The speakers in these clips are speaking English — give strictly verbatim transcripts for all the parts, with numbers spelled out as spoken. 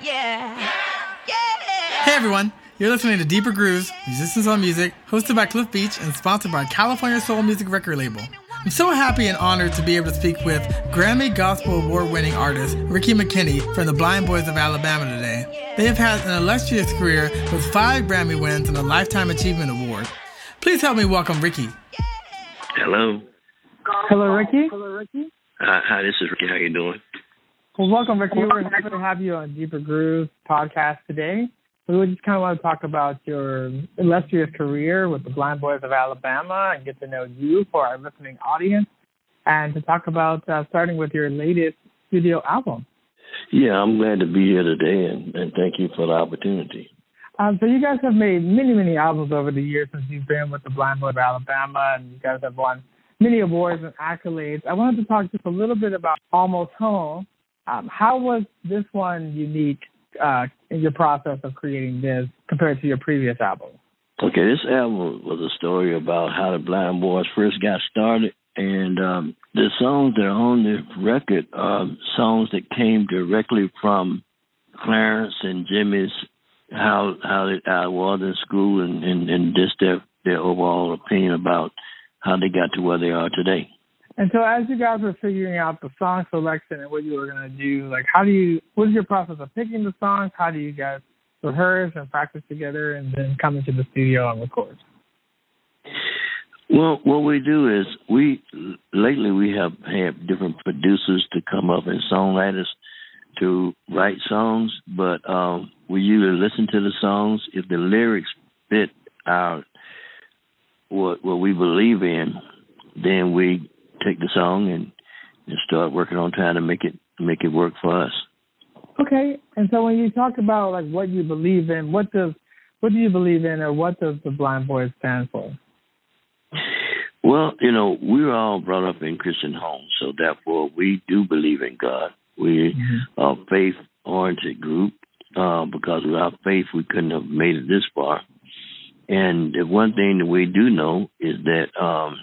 Yeah. Yeah. Hey everyone, you're listening to Deeper Grooves, Musicians on Music, hosted by Cliff Beach and sponsored by California Soul Music Record Label. I'm so happy and honored to be able to speak with Grammy Gospel Award-winning artist Ricky McKinney from the Blind Boys of Alabama today. They have had an illustrious career with five Grammy wins and a Lifetime Achievement Award. Please help me welcome Ricky. Hello. Hello, Ricky. Hello, Ricky. Uh, hi, this is Ricky. How you doing? Well, welcome, Ricky. We're happy to have you on Deeper Grooves podcast today. We just kind of want to talk about your illustrious career with the Blind Boys of Alabama and get to know you for our listening audience, and to talk about uh, starting with your latest studio album. Yeah, I'm glad to be here today, and, and thank you for the opportunity. Um, so you guys have made many, many albums over the years since you've been with the Blind Boys of Alabama, and you guys have won many awards and accolades. I wanted to talk just a little bit about Almost Home. Um, how was this one unique uh, in your process of creating this compared to your previous album? Okay, this album was a story about how the Blind Boys first got started, and um, the songs that are on the record are songs that came directly from Clarence and Jimmy's, how how it uh, was in school, and, and, and just their, their overall opinion about how they got to where they are today. And so as you guys were figuring out the song selection and what you were going to do, like how do you, what is your process of picking the songs? How do you guys rehearse and practice together and then come into the studio and record? Well, what we do is we, lately we have had different producers to come up and songwriters to write songs, but um, we usually listen to the songs. If the lyrics fit our, what, what we believe in, then we take the song and, and start working on trying to make it make it work for us. Okay, and so when you talk about like what you believe in, what does what do you believe in, or what does the Blind Boys stand for? Well, you know, we were all brought up in Christian homes, so therefore we do believe in God. We mm-hmm. are a faith-oriented group. Uh, because without faith, we couldn't have made it this far. And the one thing that we do know is that um,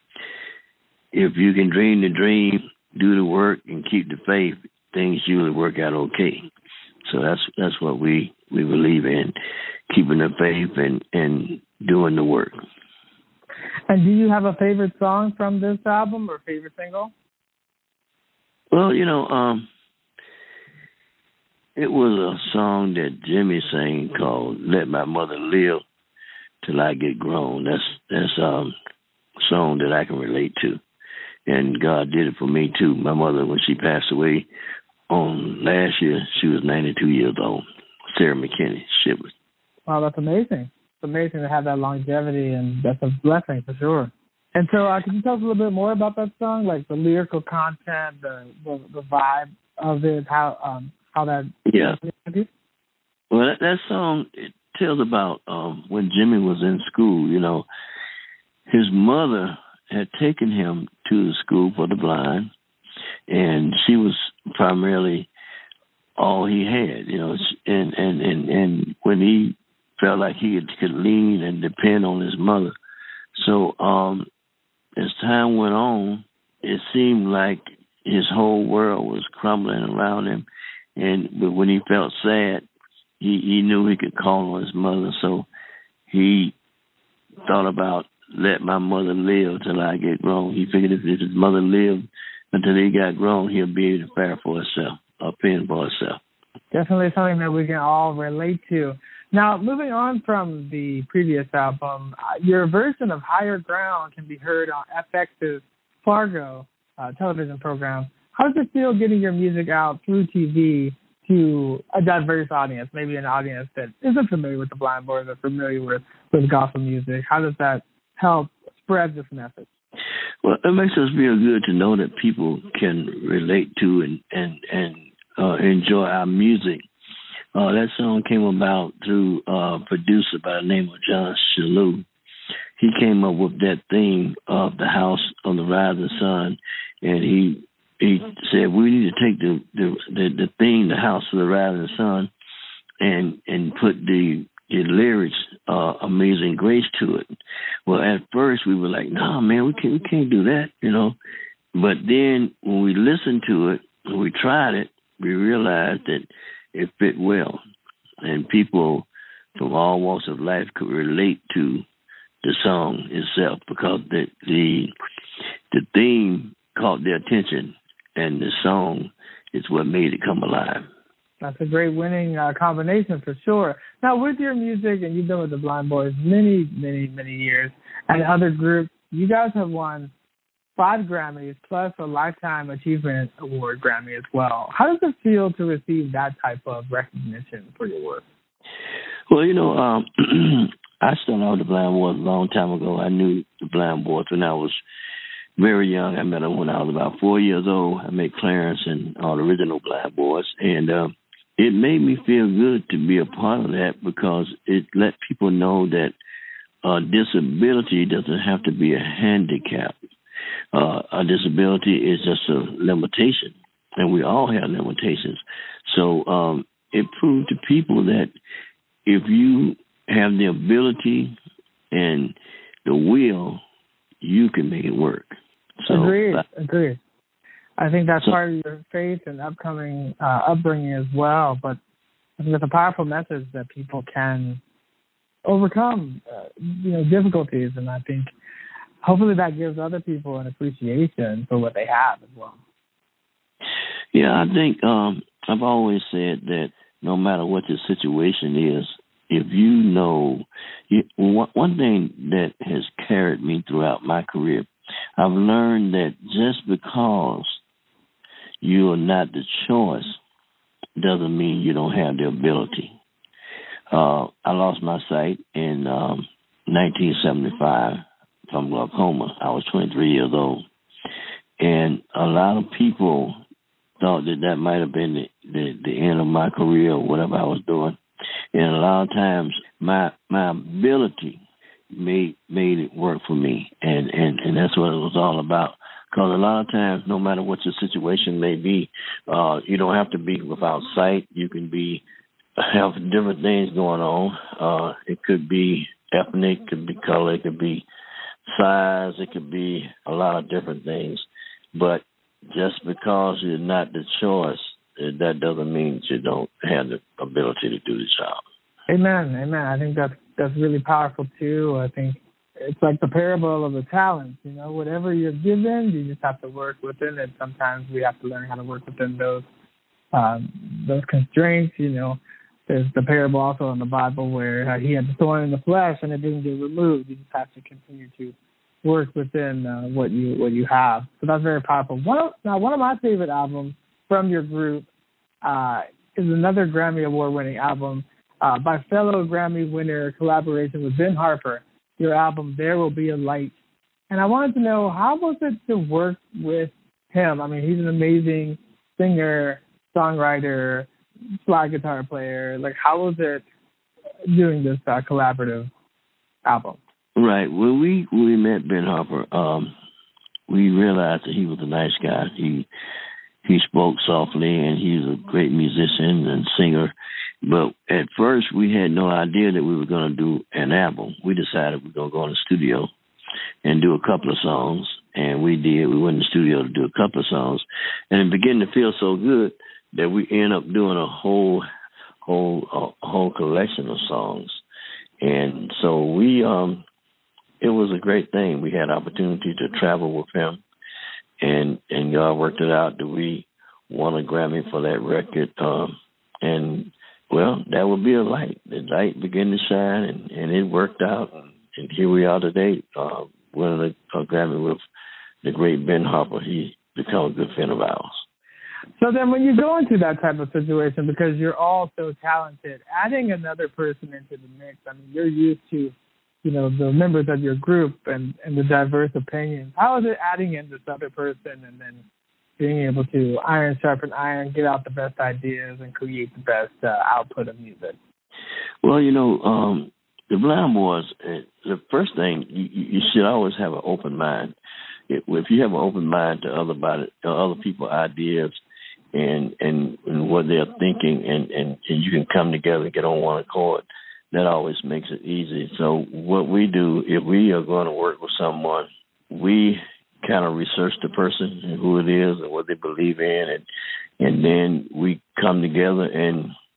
if you can dream the dream, do the work, and keep the faith, things usually work out okay. So that's that's what we, we believe in, keeping the faith and, and doing the work. And do you have a favorite song from this album or favorite single? Well, you know, um, it was a song that Jimmy sang called "Let My Mother Live Till I Get Grown." That's that's um, a song that I can relate to. And God did it for me, too. My mother, when she passed away on last year, she was ninety-two years old. Sarah McKinney. She was. Wow, that's amazing. It's amazing to have that longevity, and that's a blessing for sure. And so uh, can you tell us a little bit more about that song, like the lyrical content, the the, the vibe of it, how um, how that... Yeah. Well, that, that song, it tells about um, when Jimmy was in school, you know, his mother had taken him to the school for the blind, and she was primarily all he had, you know, and, and, and, and when he felt like he could lean and depend on his mother. So um, as time went on, it seemed like his whole world was crumbling around him, and but when he felt sad, he, he knew he could call on his mother, so he thought about let my mother live till I get grown. He figured if his mother lived until he got grown, he'll be able to fare for himself, or fend for himself. Definitely something that we can all relate to. Now, moving on from the previous album, uh, your version of Higher Ground can be heard on F X's Fargo uh, television program. How does it feel getting your music out through T V to a diverse audience, maybe an audience that isn't familiar with the Blind Boys or familiar with, with gospel music? How does that help spread this message? Well, it makes us feel good to know that people can relate to and and, and uh, enjoy our music. Uh, that song came about through a producer by the name of John Shalou. He came up with that theme of the house on the rising sun, and he he said we need to take the the, the, the theme, the house of the rising sun, and and put the the lyrics, uh, Amazing Grace, to it. Well, at first we were like, "No, nah, man, we can't we can't do that," you know. But then when we listened to it, when we tried it, we realized that it fit well, and people from all walks of life could relate to the song itself because the the, the theme caught their attention, and the song is what made it come alive. That's a great winning uh, combination for sure. Now, with your music, and you've been with the Blind Boys many, many, many years, and other groups, you guys have won five Grammys plus a Lifetime Achievement Award Grammy as well. How does it feel to receive that type of recognition for your work? Well, you know, um, I started out with the Blind Boys a long time ago. I knew the Blind Boys when I was very young. I met them when I was about four years old. I met Clarence and all the original Blind Boys, and uh, it made me feel good to be a part of that because it let people know that uh, disability doesn't have to be a handicap. Uh, a disability is just a limitation, and we all have limitations. So um, it proved to people that if you have the ability and the will, you can make it work. So, agreed, uh, agreed. I think that's so, part of your faith and upcoming uh, upbringing as well. But I think it's a powerful message that people can overcome, uh, you know, difficulties, and I think hopefully that gives other people an appreciation for what they have as well. Yeah, I think um, I've always said that no matter what your situation is, if you know, you, one, one thing that has carried me throughout my career, I've learned that just because you are not the choice doesn't mean you don't have the ability. Uh, I lost my sight in um, nineteen seventy-five from glaucoma. I was twenty-three years old. And a lot of people thought that that might have been the, the, the end of my career or whatever I was doing. And a lot of times my my ability made made it work for me. And, and, and that's what it was all about. Because a lot of times, no matter what your situation may be, uh, you don't have to be without sight. You can be have different things going on. Uh, it could be ethnic, it could be color, it could be size, it could be a lot of different things. But just because you're not the choice, that doesn't mean that you don't have the ability to do the job. Amen, amen. I think that's, that's really powerful, too. I think it's like the parable of the talents. You know, whatever you're given, you just have to work within it. Sometimes we have to learn how to work within those um, those constraints. You know, there's the parable also in the Bible where uh, he had the thorn in the flesh and it didn't get removed. You just have to continue to work within uh, what you what you have. So that's very powerful. One of, now, one of my favorite albums from your group uh, is another Grammy Award-winning album uh, by fellow Grammy winner collaboration with Ben Harper. Your album, There Will Be a Light. And I wanted to know, how was it to work with him? I mean, he's an amazing singer, songwriter, slide guitar player. Like, how was it doing this uh, collaborative album? Right. When we, when we met Ben Harper, um, we realized that he was a nice guy. He he spoke softly, and he's a great musician and singer. But at first, we had no idea that we were going to do an album. We decided we were going to go in the studio and do a couple of songs, and we did. We went in the studio to do a couple of songs, and it began to feel so good that we ended up doing a whole, whole, a whole collection of songs. And so we, um, it was a great thing. We had opportunity to travel with him, and and God worked it out that we won a Grammy for that record, um, and well, that would be a light. The light began to shine, and, and it worked out. And, and here we are today, uh, winning a, a Grammy with the great Ben Harper. He's become a good friend of ours. So then when you go into that type of situation, because you're all so talented, adding another person into the mix, I mean, you're used to, you know, the members of your group and, and the diverse opinions. How is it adding in this other person and then being able to iron sharpen iron, get out the best ideas, and create the best uh, output of music? Well, you know, um, the Blind Boys, uh, the first thing, you, you should always have an open mind. If, if you have an open mind to other, body, to other people's ideas and, and, and what they're thinking, and, and, and you can come together and get on one accord, that always makes it easy. So what we do, if we are going to work with someone, we kind of research the person and who it is and what they believe in, and and then we come together and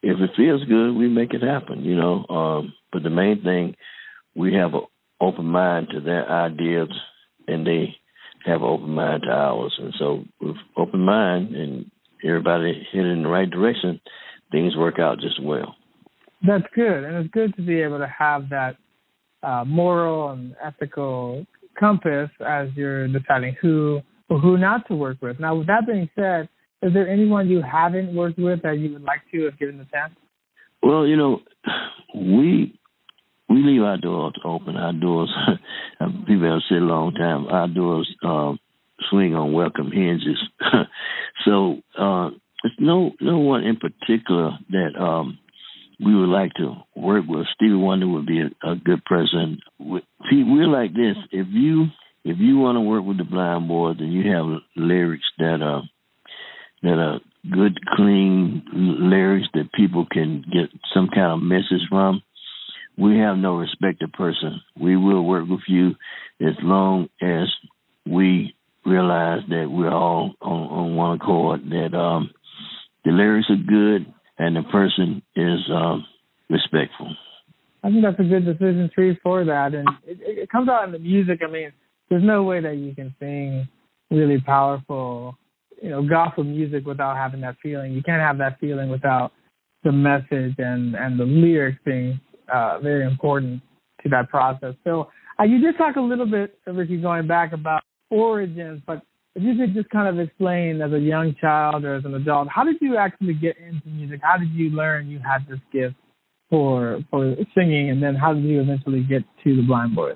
if it feels good, we make it happen, you know. Um, but the main thing, we have an open mind to their ideas, and they have an open mind to ours. And so with open mind and everybody headed in the right direction, things work out just well. That's good. And it's good to be able to have that uh, moral and ethical compass as you're deciding who or who not to work with. Now, with that being said, is there anyone you haven't worked with that you would like to if given the chance? Well, you know, we we leave our doors open. Our doors, people have said a long time, our doors uh, swing on welcome hinges. so uh, there's no no one in particular that um, we would like to work with. Stevie Wonder would be a, a good person. See, we're like this. If you if you want to work with the Blind Boys and you have lyrics that are that are good, clean lyrics that people can get some kind of message from, we have no respected person. We will work with you as long as we realize that we're all on, on one accord, that um, the lyrics are good and the person is um, respectful. I think that's a good decision tree for that. And it, it comes out in the music. I mean, there's no way that you can sing really powerful, you know, gospel music without having that feeling. You can't have that feeling without the message and, and the lyrics being uh, very important to that process. So uh, you did talk a little bit, Ricky, going back about origins, but if you could just kind of explain as a young child or as an adult, how did you actually get into music? How did you learn you had this gift for for singing, and then how did you eventually get to the Blind Boys?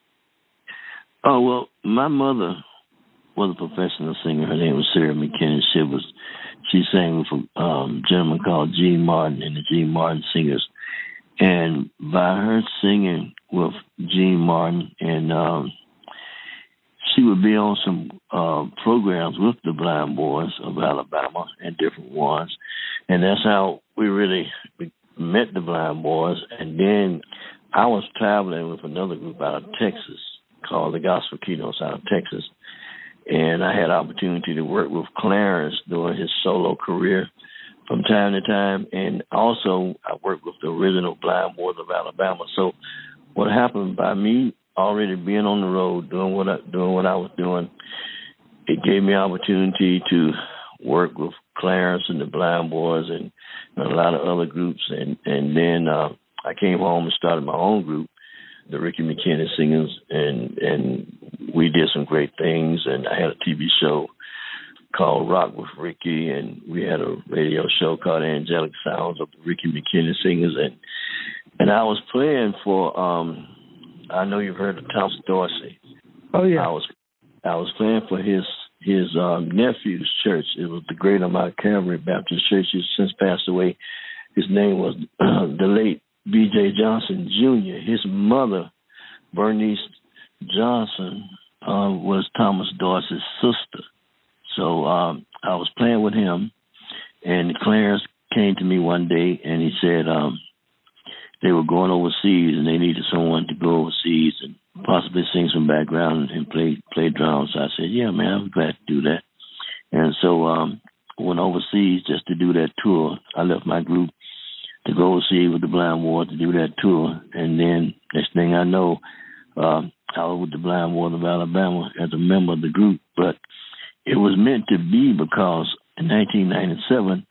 Oh, well, my mother was a professional singer. Her name was Sarah McKinney. She was she sang for um, a gentleman called Gene Martin and the Gene Martin Singers. And by her singing with Gene Martin, and um, she would be on some uh, programs with the Blind Boys of Alabama and different ones. And that's how we really met the Blind Boys. And then I was traveling with another group out of Texas called the Gospel Keynotes out of Texas. And I had opportunity to work with Clarence during his solo career from time to time. And also I worked with the original Blind Boys of Alabama. So what happened by me already being on the road, doing what I, doing what I was doing, it gave me opportunity to work with Clarence and the Blind Boys and a lot of other groups. And, and then uh, I came home and started my own group, the Ricky McKinney Singers, and and we did some great things. And I had a T V show called Rock with Ricky, and we had a radio show called Angelic Sounds of the Ricky McKinney Singers. And and I was playing for, um, I know you've heard of Thomas Dorsey. Oh, yeah. I was I was playing for his his um, nephew's church. It was the Great Mount Calvary Baptist Church. He's since passed away. His name was uh, the late B J Johnson, Junior His mother, Bernice Johnson, uh, was Thomas Dorsey's sister. So um, I was playing with him, and Clarence came to me one day, and he said um, they were going overseas, and they needed someone to go overseas and possibly sing some background and play play drums. So I said, yeah, man, I'm glad to do that. And so um, I went overseas just to do that tour. I left my group to go overseas with the Blind Boys to do that tour. And then next thing I know, uh, I was with the Blind Boys of Alabama as a member of the group. But it was meant to be because in nineteen ninety-seven,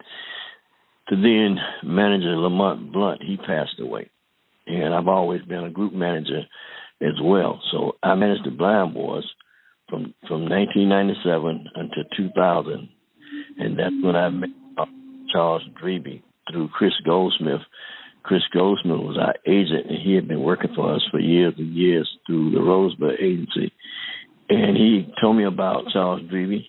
the then manager, Lamont Blunt, he passed away. And I've always been a group manager as well. So I managed the Blind Boys from, from nineteen ninety-seven until two thousand. And that's when I met Charles Dreby through Chris Goldsmith. Chris Goldsmith was our agent, and he had been working for us for years and years through the Rosebud Agency. And he told me about Charles Dreby.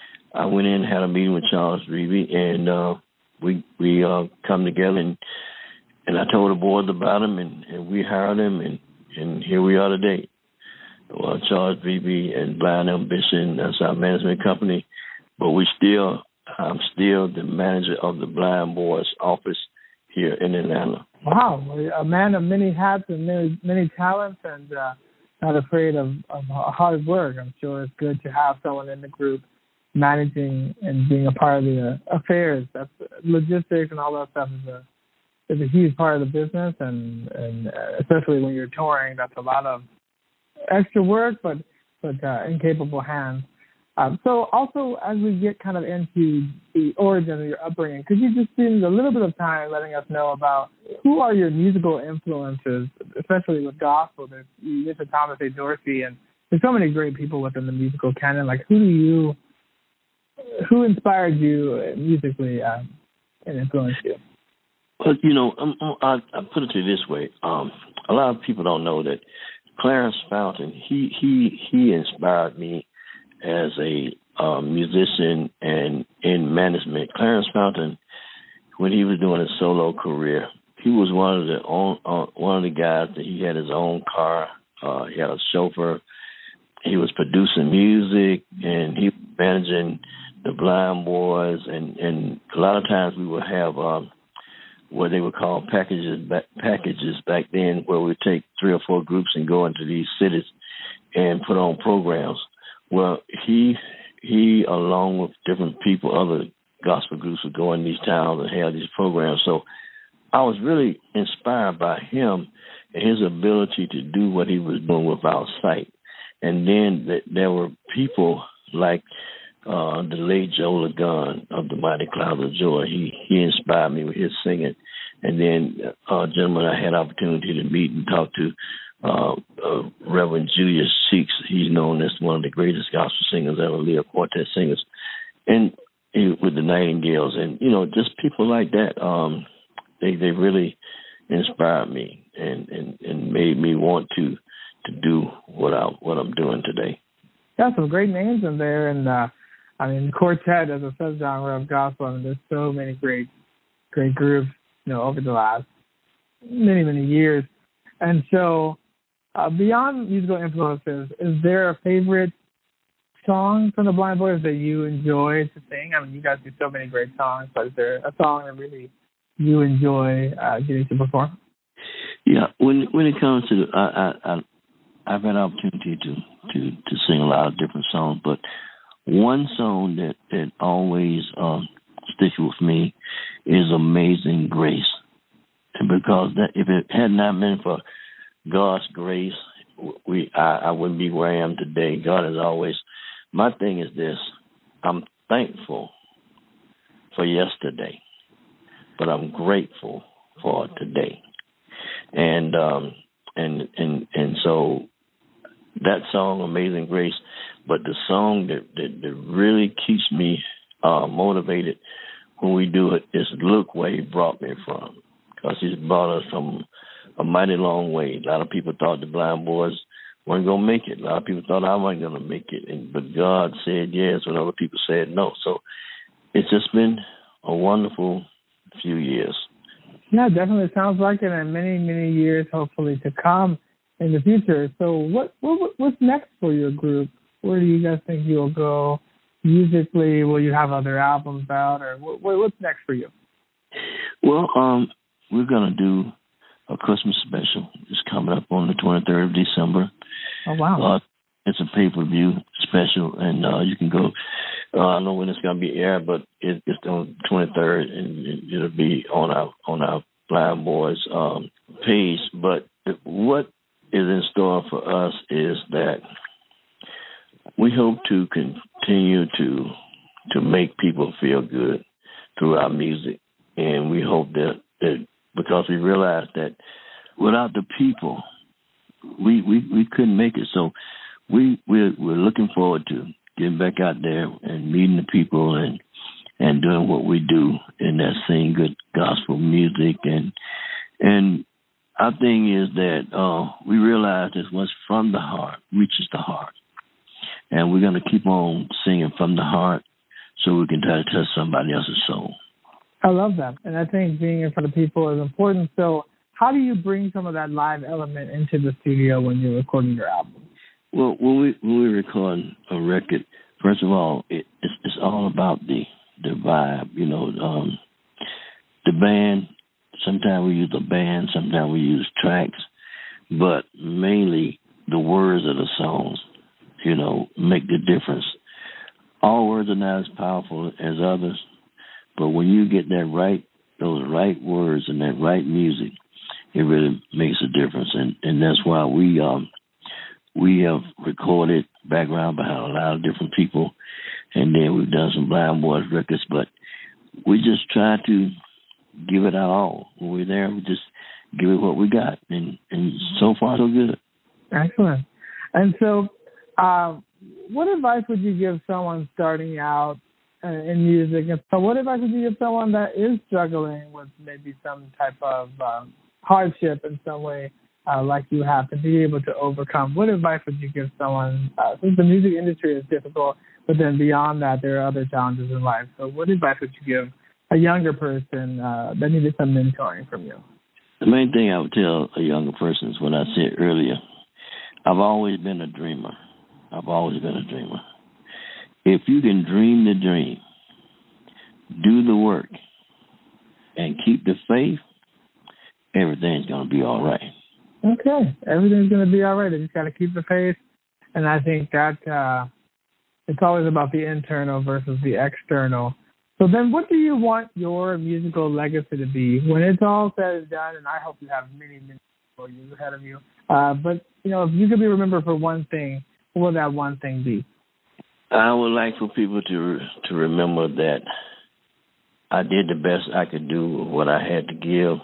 I went in and had a meeting with Charles Dreby, and uh, we we uh, come together, and and I told the boys about him, and, and we hired him, and, and here we are today. Well, Charles Dreby and Blind Ambition, that's our management company, but we still, I'm still the manager of the Blind Boys office here in Atlanta. Wow, a man of many hats and many, many talents, and uh, not afraid of, of hard work. I'm sure it's good to have someone in the group managing and being a part of the uh, affairs. That's logistics and all that stuff is a is a huge part of the business, and, and especially when you're touring, that's a lot of extra work, but but uh, in capable hands. Um, so also, as we get kind of into the origin of your upbringing, could you just spend a little bit of time letting us know about who are your musical influences, especially with gospel? There's you mentioned Thomas A. Dorsey, and there's so many great people within the musical canon. Like, who do you, who inspired you musically uh, and influenced you? Well, you know, um, I, I put it to you this way. Um, a lot of people don't know that Clarence Fountain, he he he inspired me as a uh, musician and in management. Clarence Fountain, when he was doing his solo career, he was one of the own, uh, one of the guys that he had his own car. Uh, he had a chauffeur. He was producing music, and he was managing the Blind Boys. And, and a lot of times we would have um, what they would call packages back, packages back then, where we take three or four groups and go into these cities and put on programs. Well, he he along with different people, other gospel groups, would go in these towns and have these programs. So I was really inspired by him and his ability to do what he was doing without sight. And then th- there were people like uh, the late Joe Lagun of the Mighty Clouds of Joy. He he inspired me with his singing. And then uh, a gentleman I had opportunity to meet and talk to, Uh, uh, Reverend Julius Cheeks. He's known as one of the greatest gospel singers ever lived, quartet singers, and he, with the Nightingales, and you know, just people like that. Um, they they really inspired me and, and, and made me want to to do what I what I'm doing today. Got some great names in there, and uh, I mean, quartet as a subgenre of gospel. I mean, there's so many great great groups, you know, over the last many many years, and so. Uh, beyond musical influences, is there a favorite song from the Blind Boys that you enjoy to sing? I mean, you guys do so many great songs, but is there a song that really you enjoy uh, getting to perform? Yeah, when when it comes to, I, I, I I've had opportunity to, to, to sing a lot of different songs, but one song that, that always um, sticks with me is Amazing Grace. And because that, if it had not been for God's grace, we I, I wouldn't be where I am today. God is always, my thing is this, I'm thankful for yesterday, but I'm grateful for today. And um and and and so that song, Amazing Grace, but the song that, that, that really keeps me uh, motivated when we do it is Look Where He Brought Me From, because He's brought us from a mighty long way. A lot of people thought the Blind Boys weren't going to make it. A lot of people thought I wasn't going to make it, and but God said yes when other people said no. So it's just been a wonderful few years. Yeah, definitely sounds like it, and many, many years hopefully to come in the future. So what, what what's next for your group? Where do you guys think you'll go musically? Will you have other albums out, or what, what's next for you? Well, um, we're going to do a Christmas special. It's coming up on the twenty-third of December. Oh, wow. Uh, it's a pay-per-view special, and uh, you can go, uh, I don't know when it's going to be aired, but it, it's on the twenty-third, and it, it'll be on our on our Blind Boys um, page. But what is in store for us is that we hope to continue to to make people feel good through our music, and we hope that, that because we realize that without the people, we, we, we couldn't make it. So we we're, we're looking forward to getting back out there and meeting the people and and doing what we do, and that's singing good gospel music. And and our thing is that uh, we realize that what's from the heart reaches the heart, and we're going to keep on singing from the heart so we can try to touch somebody else's soul. I love that. And I think being in front of people is important. So how do you bring some of that live element into the studio when you're recording your album? Well, when we when we record a record, first of all, it, it's, it's all about the, the vibe. You know, um, the band, sometimes we use the band, sometimes we use tracks, but mainly the words of the songs, you know, make the difference. All words are not as powerful as others, but when you get that right, those those right words and that right music, it really makes a difference. And, and that's why we um we have recorded background behind a lot of different people, and then we've done some Blind Boys records, but we just try to give it our all. When we're there, we just give it what we got, and, and so far so good. Excellent. And so uh, what advice would you give someone starting out uh, in music? And so what advice would you give someone that is struggling with maybe some type of um, hardship in some way, uh, like you have, to be able to overcome? What advice would you give someone, uh, since the music industry is difficult, but then beyond that, there are other challenges in life. So what advice would you give a younger person uh, that needed some mentoring from you? The main thing I would tell a younger person is what I said earlier. I've always been a dreamer. I've always been a dreamer. If you can dream the dream, do the work, and keep the faith, everything's going to be all right. Okay. Everything's going to be all right. You just got to keep the faith. And I think that uh, it's always about the internal versus the external. So then what do you want your musical legacy to be when it's all said and done? And I hope you have many, many more years ahead of you. Uh, but, you know, if you could be remembered for one thing, what would that one thing be? I would like for people to to remember that I did the best I could do with what I had to give.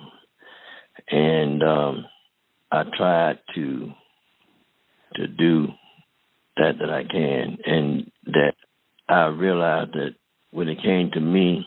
And um, I tried to to do that that I can. And that I realized that when it came to me,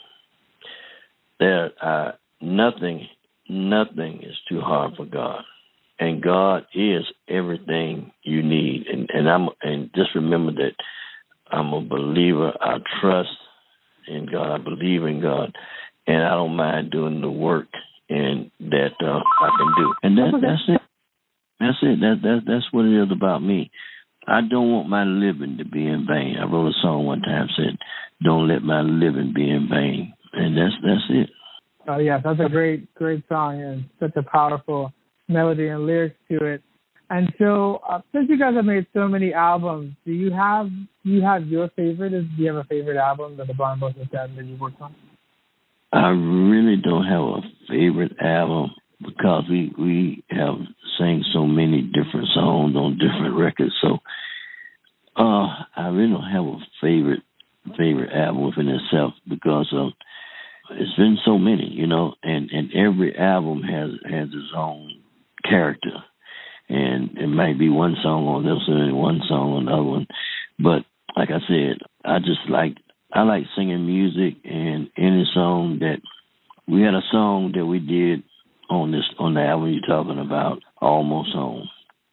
there uh, nothing, nothing is too hard for God, and God is everything you need. And, and I'm and just remember that I'm a believer. I trust in God. I believe in God, and I don't mind doing the work and that uh, I can do. And that, that's it. That's it. That that that's what it is about me. I don't want my living to be in vain. I wrote a song one time said, "Don't let my living be in vain," and that's that's it. Oh yeah, that's a great great song and such a powerful melody and lyrics to it. And so, uh, since you guys have made so many albums, do you have do you have your favorite? Do you have a favorite album that the Blind Boys have done that you worked on? I really don't have a favorite album because we we have sang so many different songs on different records. So uh, I really don't have a favorite favorite album within itself because um, it's been so many, you know, and, and every album has has its own character. And it might be one song on this one and one song on the other one. But like I said, I just like I like singing music, and any song that we had a song that we did on this on the album you're talking about, Almost Home.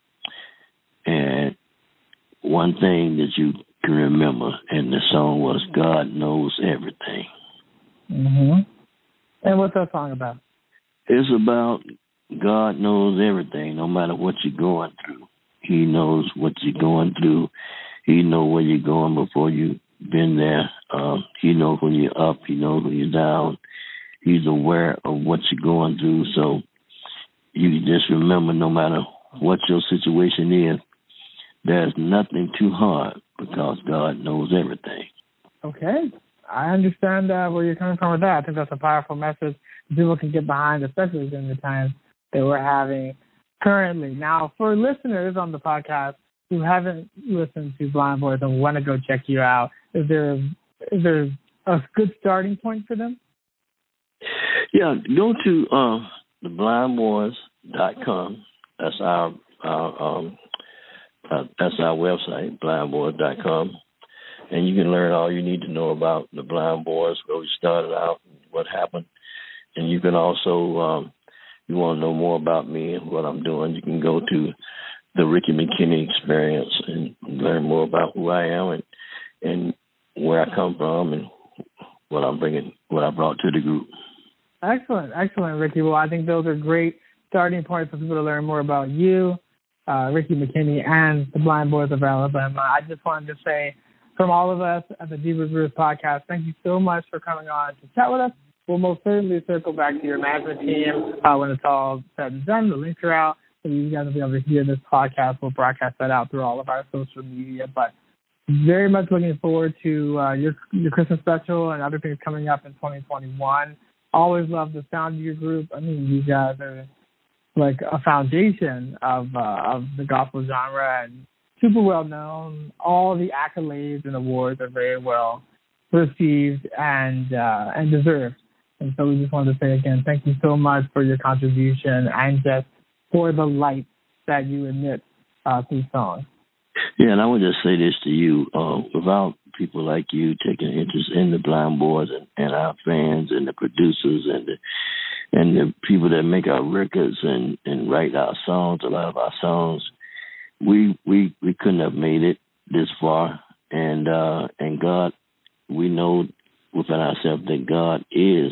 And one thing that you can remember in the song was God Knows Everything. Mm-hmm. And what's that song about? It's about God knows everything, no matter what you're going through. He knows what you're going through. He knows where you're going before you've been there. Um, he knows when you're up. He knows when you're down. He's aware of what you're going through. So you just remember, no matter what your situation is, there's nothing too hard because God knows everything. Okay. I understand uh, where you're coming from with that. I think that's a powerful message people can get behind, especially during the times that we're having currently. Now, for listeners on the podcast who haven't listened to Blind Boys and want to go check you out, is there is there a good starting point for them? Yeah, go to uh, the blind boys dot com. That's our, our um, uh, that's our website, blind boys dot com, and you can learn all you need to know about the Blind Boys, where we started out, and what happened, and you can also, um, you want to know more about me and what I'm doing, you can go to the Ricky McKinney Experience and learn more about who I am and and where I come from and what I'm bringing, what I brought to the group. Excellent, excellent, Ricky. Well, I think those are great starting points for people to learn more about you, uh, Ricky McKinney, and the Blind Boys of Alabama. I just wanted to say, from all of us at the Deeper Grooves podcast, thank you so much for coming on to chat with us. We'll most certainly circle back to your management team uh, when it's all said and done. The links are out, so you guys will be able to hear this podcast. We'll broadcast that out through all of our social media. But very much looking forward to uh, your your Christmas special and other things coming up in twenty twenty-one. always love the sound of your group. I mean, you guys are like a foundation of uh, of the gospel genre and super well known. All the accolades and awards are very well received and uh, and deserved. And so we just wanted to say again, thank you so much for your contribution and just for the light that you emit uh, through song. Yeah, and I would just say this to you. Uh, without people like you taking interest in the Blind Boys and, and our fans and the producers and the and the people that make our records and, and write our songs, a lot of our songs, we we, we couldn't have made it this far. And uh, and God, we know within ourselves that God is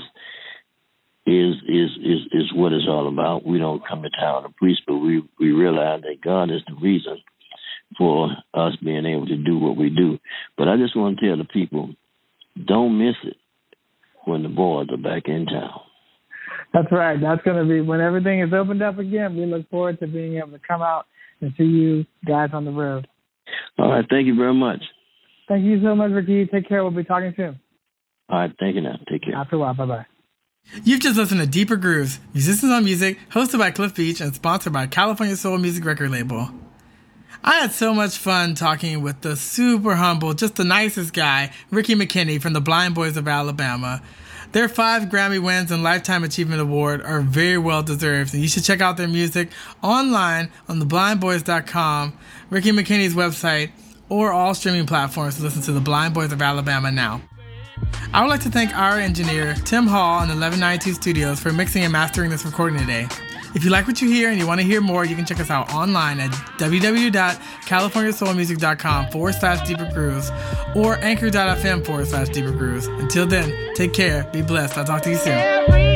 is is is is what it's all about. We don't come to town to preach, but we, we realize that God is the reason for us being able to do what we do. But I just want to tell the people, don't miss it when the boys are back in town. That's right. That's going to be when everything is opened up again. We look forward to being able to come out and see you guys on the road. All right. Thank you very much. Thank you so much, Ricky. Take care. We'll be talking soon. All right. Thank you now. Take care. After a while. Bye-bye. You've just listened to Deeper Grooves, Musicians on Music, hosted by Cliff Beach and sponsored by California Soul Music Record Label. I had so much fun talking with the super humble, just the nicest guy, Ricky McKinney from the Blind Boys of Alabama. Their five Grammy wins and Lifetime Achievement Award are very well deserved, and you should check out their music online on the blind boys dot com, Ricky McKinney's website, or all streaming platforms to listen to the Blind Boys of Alabama now. I would like to thank our engineer, Tim Hall, in eleven ninety-two Studios for mixing and mastering this recording today. If you like what you hear and you want to hear more, you can check us out online at w w w dot california soul music dot com forward slash deeper grooves or anchor dot f m forward slash deeper grooves. Until then, take care, be blessed. I'll talk to you soon.